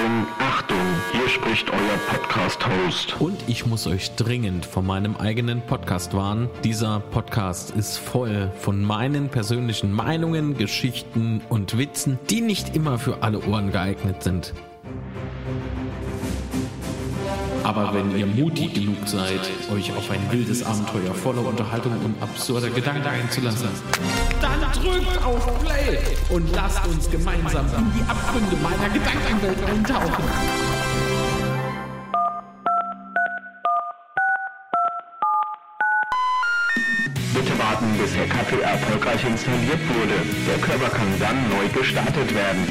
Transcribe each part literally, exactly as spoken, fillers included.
Achtung, Achtung, hier spricht euer Podcast-Host. Und ich muss euch dringend von meinem eigenen Podcast warnen. Dieser Podcast ist voll von meinen persönlichen Meinungen, Geschichten und Witzen, die nicht immer für alle Ohren geeignet sind. Aber wenn ihr mutig genug seid, euch auf ein wildes Abenteuer voller Unterhaltung und absurder Gedanken einzulassen, dann drückt auf Play und lasst uns gemeinsam in die Abgründe meiner Gedankenwelt eintauchen. Bitte warten, bis der Kaffee erfolgreich installiert wurde. Der Körper kann dann neu gestartet werden.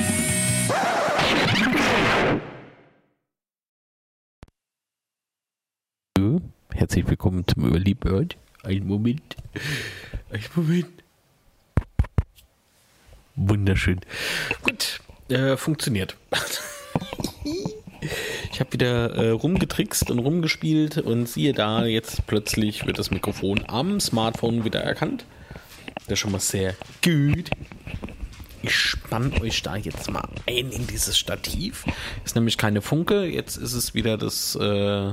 Herzlich willkommen zum Early Bird. Ein Moment. Ein Moment. Wunderschön. Gut, äh, funktioniert. Ich habe wieder äh, rumgetrickst und rumgespielt und siehe da, jetzt plötzlich wird das Mikrofon am Smartphone wieder erkannt. Das ist schon mal sehr gut. Ich spanne euch da jetzt mal ein in dieses Stativ. Ist nämlich keine Funke, jetzt ist es wieder das äh,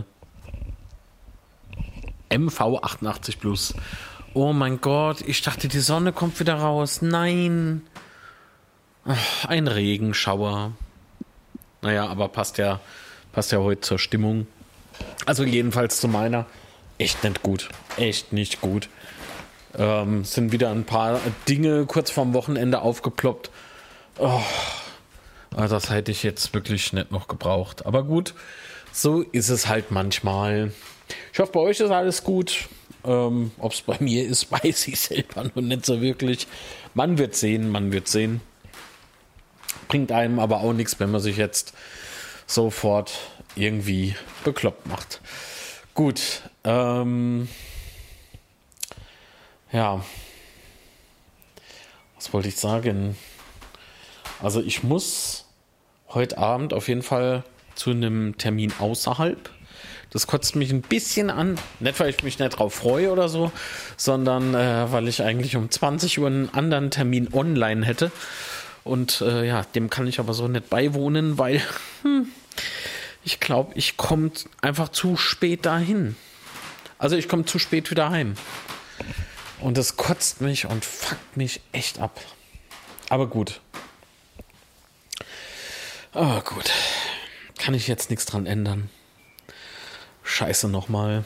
M V achtundachtzig Plus. Oh mein Gott, ich dachte, die Sonne kommt wieder raus. Nein. Ach, ein Regenschauer. Naja, aber passt ja, passt ja heute zur Stimmung. Also jedenfalls zu meiner. Echt nicht gut. Echt nicht gut. Ähm, sind wieder ein paar Dinge kurz vorm Wochenende aufgeploppt. Oh, das hätte ich jetzt wirklich nicht noch gebraucht. Aber gut, so ist es halt manchmal. Ich hoffe, bei euch ist alles gut. Ähm, ob es bei mir ist, weiß ich selber noch nicht so wirklich. Man wird sehen, man wird sehen. Bringt einem aber auch nichts, wenn man sich jetzt sofort irgendwie bekloppt macht. Gut. Ähm, ja. Was wollte ich sagen? Also ich muss heute Abend auf jeden Fall zu einem Termin außerhalb. Das kotzt mich ein bisschen an. Nicht, weil ich mich nicht drauf freue oder so, sondern äh, weil ich eigentlich um zwanzig Uhr einen anderen Termin online hätte. Und äh, ja, dem kann ich aber so nicht beiwohnen, weil hm, ich glaube, ich komme einfach zu spät dahin. Also ich komme zu spät wieder heim. Und das kotzt mich und fuckt mich echt ab. Aber gut. Aber gut. Kann ich jetzt nichts dran ändern. Scheiße nochmal.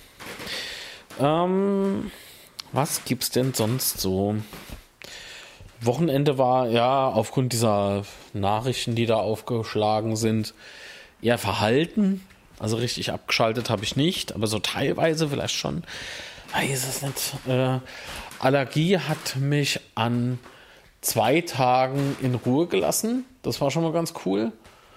Ähm, was gibt's denn sonst so? Wochenende war ja aufgrund dieser Nachrichten, die da aufgeschlagen sind, eher verhalten. Also richtig abgeschaltet habe ich nicht, aber so teilweise vielleicht schon. Weiß es nicht. Äh, Allergie hat mich an zwei Tagen in Ruhe gelassen. Das war schon mal ganz cool.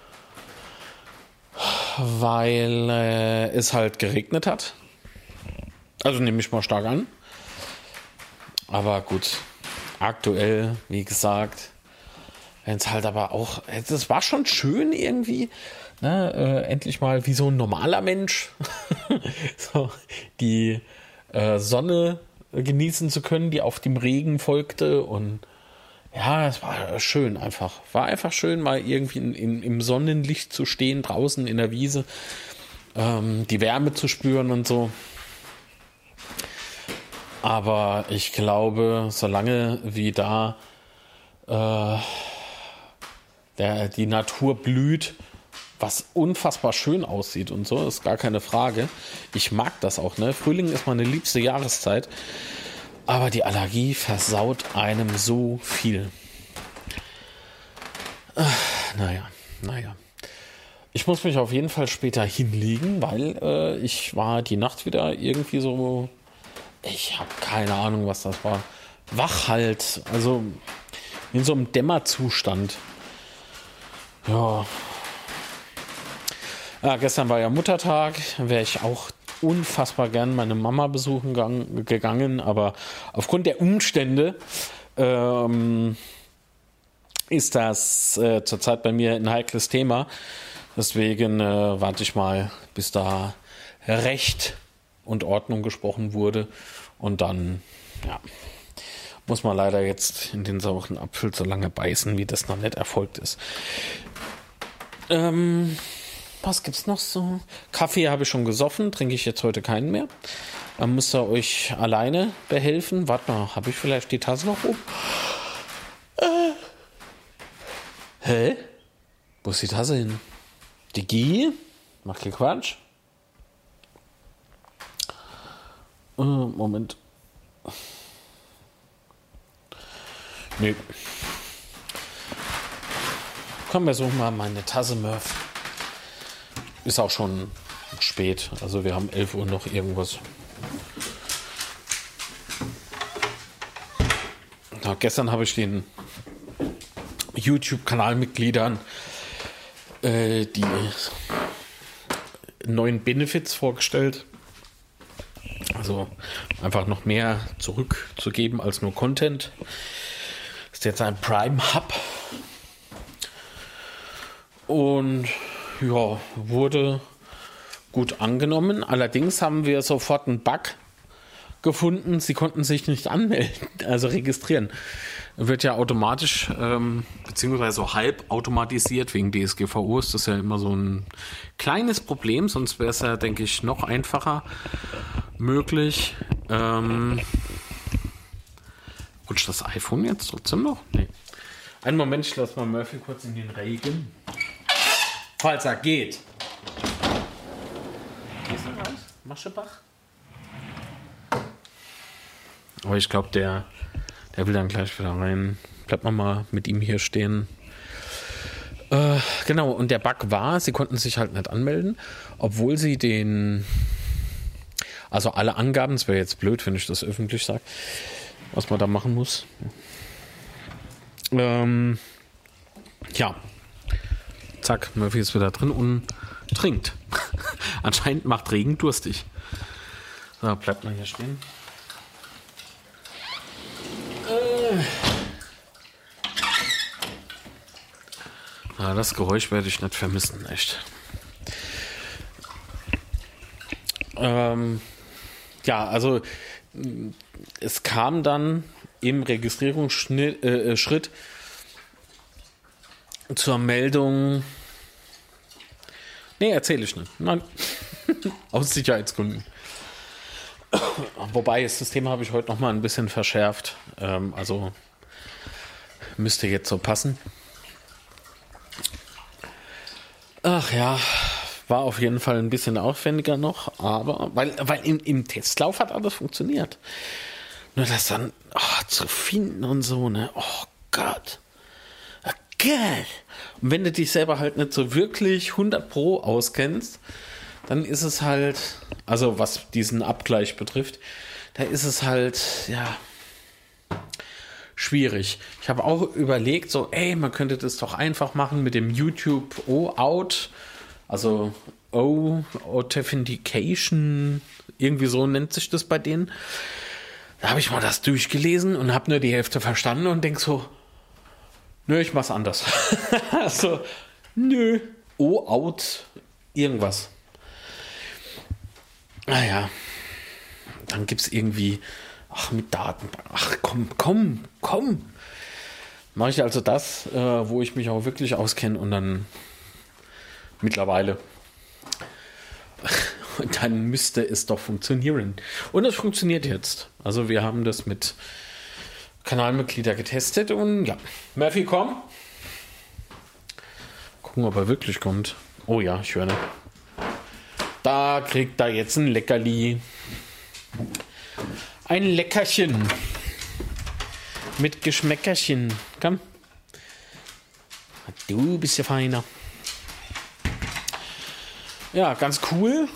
Weil äh, es halt geregnet hat. Also nehme ich mal stark an. Aber gut, aktuell, wie gesagt, wenn es halt aber auch, das war schon schön irgendwie, ne, äh, endlich mal wie so ein normaler Mensch so, die äh, Sonne genießen zu können, die auf dem Regen folgte und ja, es war schön einfach. War einfach schön, mal irgendwie in, in, im Sonnenlicht zu stehen, draußen in der Wiese, ähm, die Wärme zu spüren und so. Aber ich glaube, solange wie da äh, der, die Natur blüht, was unfassbar schön aussieht und so, ist gar keine Frage. Ich mag das auch, ne? Frühling ist meine liebste Jahreszeit. Aber die Allergie versaut einem so viel. Ach, naja, naja. Ich muss mich auf jeden Fall später hinlegen, weil äh, ich war die Nacht wieder irgendwie so, ich habe keine Ahnung, was das war. Wach halt, also in so einem Dämmerzustand. Ja. Ja, gestern war ja Muttertag, wäre ich auch unfassbar gern meine Mama besuchen gang, gegangen, aber aufgrund der Umstände ähm, ist das äh, zurzeit bei mir ein heikles Thema. Deswegen äh, warte ich mal, bis da Recht und Ordnung gesprochen wurde und dann ja, muss man leider jetzt in den sauren Apfel so lange beißen, wie das noch nicht erfolgt ist. Ähm, was gibt's noch so? Kaffee habe ich schon gesoffen, trinke ich jetzt heute keinen mehr. Dann müsst ihr euch alleine behelfen. Warte mal, habe ich vielleicht die Tasse noch oben? Äh. Hä? Wo ist die Tasse hin? Digi? Macht hier Quatsch? Äh, Moment. Nee. Komm, wir suchen mal meine Tasse, Murph. Ist auch schon spät. Also wir haben elf Uhr noch irgendwas. Ja, gestern habe ich den YouTube-Kanalmitgliedern äh, die neuen Benefits vorgestellt. Also einfach noch mehr zurückzugeben als nur Content. Ist jetzt ein Prime Hub. Und ja, wurde gut angenommen. Allerdings haben wir sofort einen Bug gefunden. Sie konnten sich nicht anmelden, also registrieren. Wird ja automatisch, ähm, beziehungsweise so halb automatisiert, wegen D S G V O ist das ja immer so ein kleines Problem, sonst wäre es ja, denke ich, noch einfacher möglich. Ähm, rutscht das iPhone jetzt trotzdem noch? Nee. Einen Moment, ich lasse mal Murphy kurz in den Regen. Falls er geht. Gehst du raus? Maschebach? Aber ich glaube, der, der will dann gleich wieder rein. Bleibt man mal mit ihm hier stehen. Äh, genau, und der Bug war, sie konnten sich halt nicht anmelden, obwohl sie den... Also alle Angaben, es wäre jetzt blöd, wenn ich das öffentlich sage, was man da machen muss. Ähm, ja. Zack, Murphy ist wieder drin und trinkt. Anscheinend macht Regen durstig. So, bleibt mal hier stehen. Äh. Ja, das Geräusch werde ich nicht vermissen, echt. Ähm, ja, also es kam dann im Registrierungsschritt äh, Schritt zur Meldung. Nee, erzähle ich nicht. Nein. Aus Sicherheitsgründen. Wobei, das System habe ich heute noch mal ein bisschen verschärft. Ähm, also müsste jetzt so passen. Ach ja, war auf jeden Fall ein bisschen aufwendiger noch, aber weil, weil im, im Testlauf hat alles funktioniert. Nur das dann oh, zu finden und so, ne? Oh Gott. Geil. Und wenn du dich selber halt nicht so wirklich hundert Pro auskennst, dann ist es halt, also was diesen Abgleich betrifft, da ist es halt, ja, schwierig. Ich habe auch überlegt, so, ey, man könnte das doch einfach machen mit dem YouTube O-Out, also O-Authentication, irgendwie so nennt sich das bei denen. Da habe ich mal das durchgelesen und habe nur die Hälfte verstanden und denk so, nö, ich mach's anders. So, nö, O-Out, irgendwas. Naja, dann gibt's irgendwie, ach, mit Daten, ach, komm, komm, komm. Mache ich also das, äh, wo ich mich auch wirklich auskenne und dann mittlerweile. Und dann müsste es doch funktionieren. Und es funktioniert jetzt. Also wir haben das mit Kanalmitglieder getestet und ja. Murphy, komm. Gucken, ob er wirklich kommt. Oh ja, ich höre. Da kriegt er jetzt ein Leckerli. Ein Leckerchen. Mit Geschmäckerchen. Komm. Du bist ja feiner. Ja, ganz cool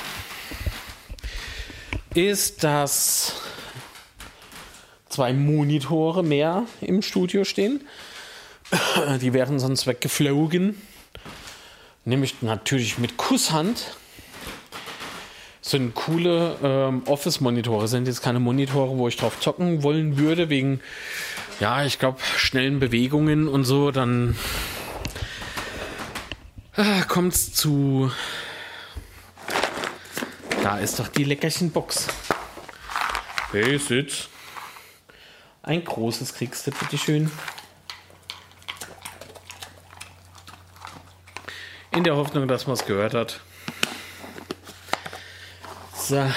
ist, dass zwei Monitore mehr im Studio stehen. Die wären sonst weggeflogen. Nämlich natürlich mit Kusshand. Das sind coole ähm, Office-Monitore. Sind jetzt keine Monitore, wo ich drauf zocken wollen würde, wegen, ja, ich glaube, schnellen Bewegungen und so. Dann äh, kommt es zu... Da ist doch die Leckerchenbox. Hey, sitz. Ein großes kriegst du, bitteschön. In der Hoffnung, dass man es gehört hat. So.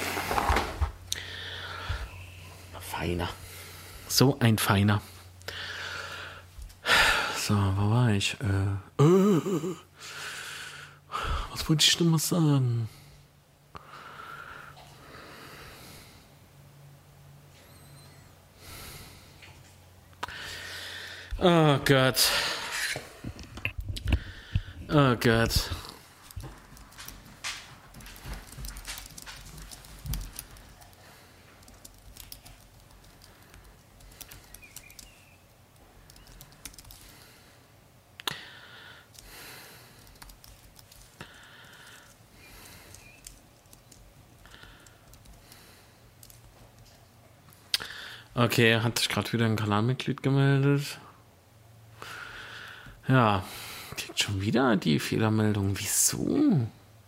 Feiner. So ein Feiner. So, wo war ich? Äh, äh, was wollte ich denn mal sagen? Oh Gott. Oh Gott. Okay, hat sich gerade wieder ein Kanalmitglied gemeldet. Ja, kriegt schon wieder die Fehlermeldung. Wieso?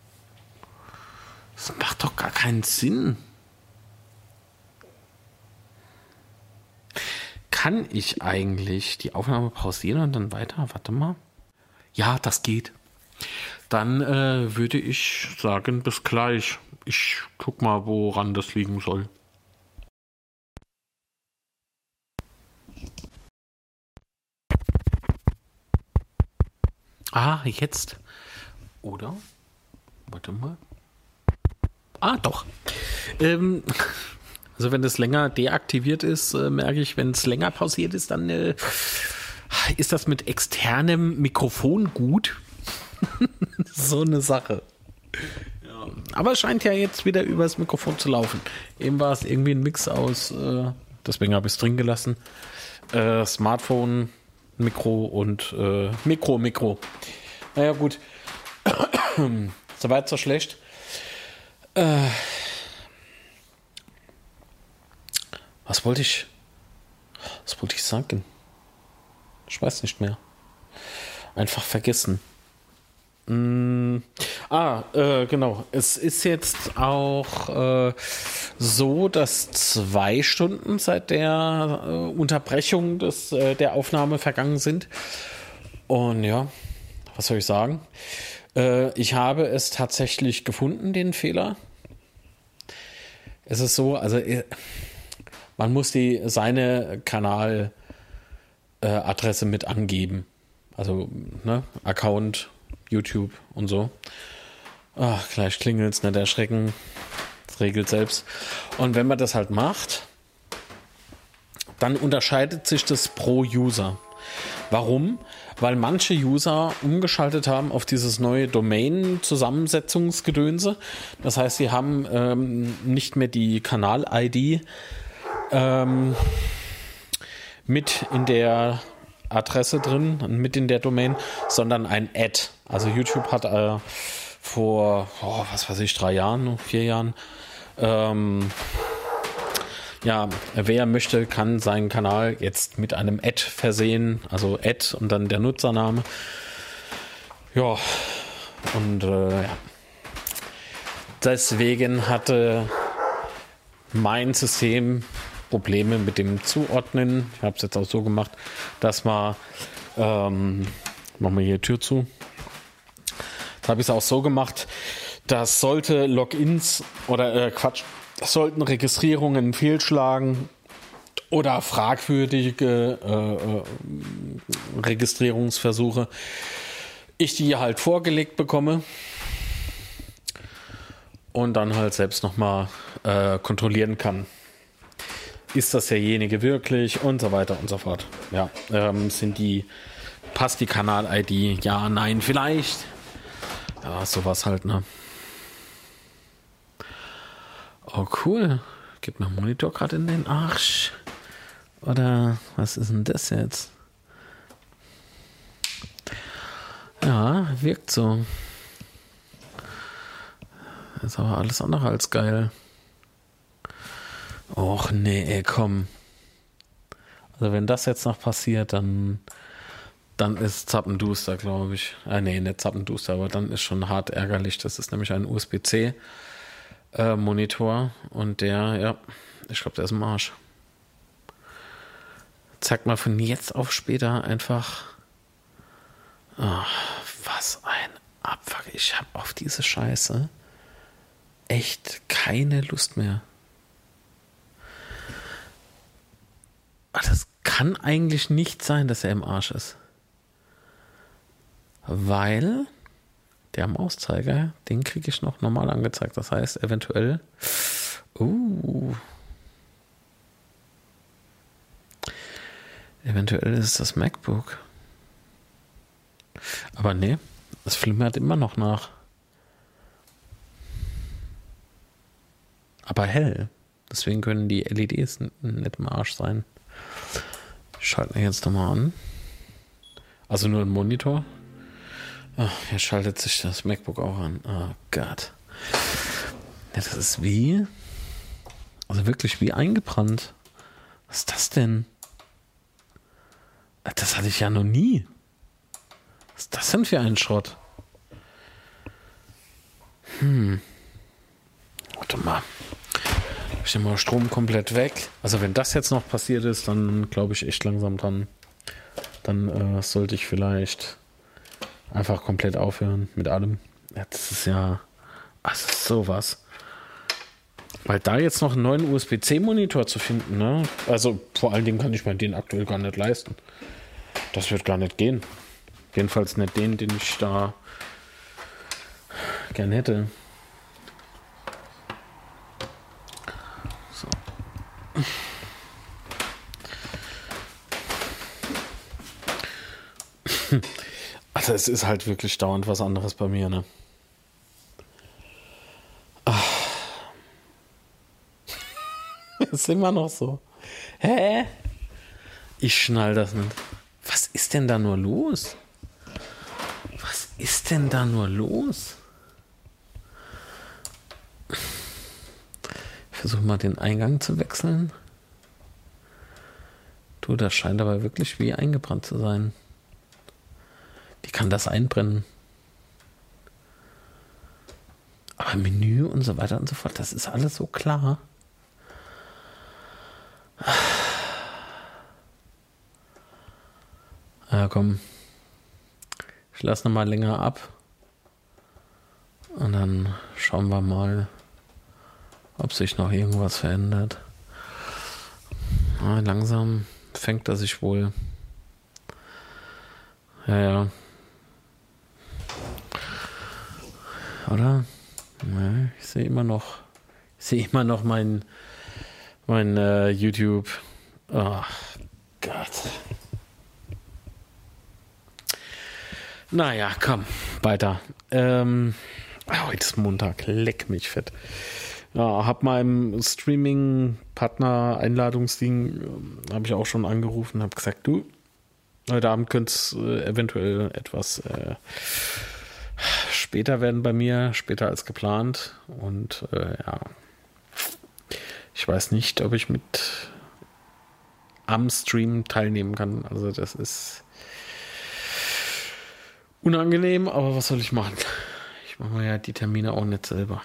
Das macht doch gar keinen Sinn. Kann ich eigentlich die Aufnahme pausieren und dann weiter? Warte mal. Ja, das geht. Dann äh, würde ich sagen, bis gleich. Ich guck mal, woran das liegen soll. Ah, jetzt. Oder? Warte mal. Ah, doch. Ähm, also wenn das länger deaktiviert ist, äh, merke ich, wenn es länger pausiert ist, dann äh, ist das mit externem Mikrofon gut. So eine Sache. Ja. Aber es scheint ja jetzt wieder übers Mikrofon zu laufen. Eben war es irgendwie ein Mix aus, äh, deswegen habe ich es drin gelassen, äh, Smartphone, Mikro und äh, Mikro, Mikro. Naja, gut. Soweit, so schlecht. Äh, was wollte ich? Was wollte ich sagen? Ich weiß nicht mehr. Einfach vergessen. Mm, ah, äh, genau. Es ist jetzt auch äh, so, dass zwei Stunden seit der äh, Unterbrechung des, äh, der Aufnahme vergangen sind. Und ja, was soll ich sagen? Äh, ich habe es tatsächlich gefunden, den Fehler. Es ist so, also man muss die seine Kanaladresse äh, mit angeben. Also ne, Account, YouTube und so. Ach, gleich klingelt's, nicht erschrecken. Das regelt selbst. Und wenn man das halt macht, dann unterscheidet sich das pro User. Warum? Weil manche User umgeschaltet haben auf dieses neue Domain-Zusammensetzungsgedönse. Das heißt, sie haben ähm, nicht mehr die Kanal-I D ähm, mit in der Adresse drin, mit in der Domain, sondern ein Ad. Also YouTube hat äh, vor, oh, was weiß ich, drei Jahren, vier Jahren, ähm, ja, wer möchte, kann seinen Kanal jetzt mit einem Ad versehen, also Ad und dann der Nutzername. Ja, und äh, ja. Deswegen hatte mein System Probleme mit dem Zuordnen. Ich habe es jetzt auch so gemacht, dass man, ähm, machen wir hier Tür zu. Jetzt habe ich es auch so gemacht, dass sollte Logins oder äh, Quatsch, sollten Registrierungen fehlschlagen oder fragwürdige äh, äh, Registrierungsversuche, ich die halt vorgelegt bekomme und dann halt selbst nochmal äh, kontrollieren kann. Ist das derjenige wirklich und so weiter und so fort. Ja, ähm, sind die, passt die Kanal-I D? Ja, nein, vielleicht. Ja, sowas halt, ne? Oh, cool. Geht mein Monitor gerade in den Arsch? Oder was ist denn das jetzt? Ja, wirkt so. Ist aber alles andere als geil. Och nee, komm. Also wenn das jetzt noch passiert, dann dann ist Zappenduster, glaube ich. Ah nee, nicht Zappenduster, aber dann ist schon hart ärgerlich. Das ist nämlich ein U S B C äh, Monitor und der, ja, ich glaube, der ist im Arsch. Zeigt mal von jetzt auf später einfach oh, Was ein Abfuck. Ich habe auf diese Scheiße echt keine Lust mehr. Das kann eigentlich nicht sein, dass er im Arsch ist. Weil der Mauszeiger, den kriege ich noch normal angezeigt. Das heißt, eventuell... Uh, eventuell ist es das MacBook. Aber nee, das flimmert immer noch nach. Aber hell. Deswegen können die L E Ds nicht im Arsch sein. Ich schalte ihn jetzt nochmal an. Also nur ein Monitor. Oh, hier schaltet sich das MacBook auch an. Oh Gott. Ja, das ist wie... Also wirklich wie eingebrannt. Was ist das denn? Das hatte ich ja noch nie. Was ist das denn für ein Schrott? Hm. Warte mal. Ich nehme mal Strom komplett weg. Also wenn das jetzt noch passiert ist, dann glaube ich echt langsam dran. Dann äh, sollte ich vielleicht einfach komplett aufhören mit allem. Ja, das ist ja... Das ist sowas. Weil da jetzt noch einen neuen U S B C Monitor zu finden, ne? Also vor allen Dingen kann ich mir den aktuell gar nicht leisten. Das wird gar nicht gehen. Jedenfalls nicht den, den ich da gern hätte. So. Also es ist halt wirklich dauernd was anderes bei mir, ne? Das ist immer noch so. Hä? Ich schnall das nicht. Was ist denn da nur los? Was ist denn da nur los? Ich versuche mal den Eingang zu wechseln. Du, das scheint aber wirklich wie eingebrannt zu sein. Wie kann das einbrennen? Aber Menü und so weiter und so fort, das ist alles so klar. Ja, komm. Ich lasse noch mal länger ab. Und dann schauen wir mal, ob sich noch irgendwas verändert. Ja, langsam fängt er sich wohl. Ja, ja. Oder? Ja, ich sehe immer noch, ich sehe immer noch mein, mein äh, YouTube. Ach Gott. Naja, komm, weiter. Ähm, heute ist Montag, leck mich fett. Ja, hab meinem Streaming-Partner-Einladungsding, äh, habe ich auch schon angerufen, habe gesagt, du, heute Abend könnte es äh, eventuell etwas äh, später werden bei mir, später als geplant. Und äh, ja, ich weiß nicht, ob ich mit am Stream teilnehmen kann. Also das ist unangenehm, aber was soll ich machen? Ich mache mir ja die Termine auch nicht selber.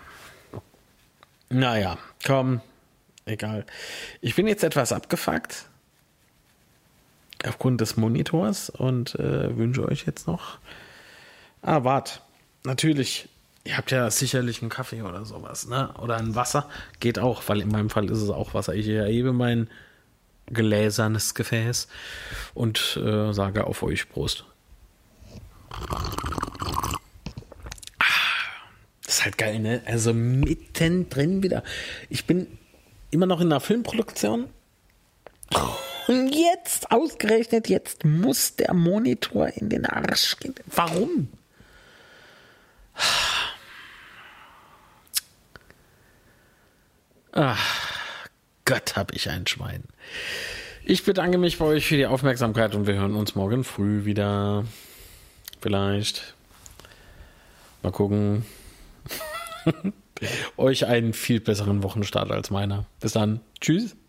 Naja, komm, egal. Ich bin jetzt etwas abgefuckt aufgrund des Monitors und äh, wünsche euch jetzt noch... Ah, wart. Natürlich, ihr habt ja sicherlich einen Kaffee oder sowas, ne? Oder ein Wasser. Geht auch, weil in meinem Fall ist es auch Wasser. Ich erhebe mein gläsernes Gefäß und äh, sage auf euch Prost. Das ist halt geil, ne? Also mittendrin wieder. Ich bin immer noch in einer Filmproduktion. Und jetzt, ausgerechnet, jetzt muss der Monitor in den Arsch gehen. Warum? Ach, Gott, hab ich ein Schwein. Ich bedanke mich bei euch für die Aufmerksamkeit und wir hören uns morgen früh wieder. Vielleicht. Mal gucken. Euch einen viel besseren Wochenstart als meiner. Bis dann. Tschüss.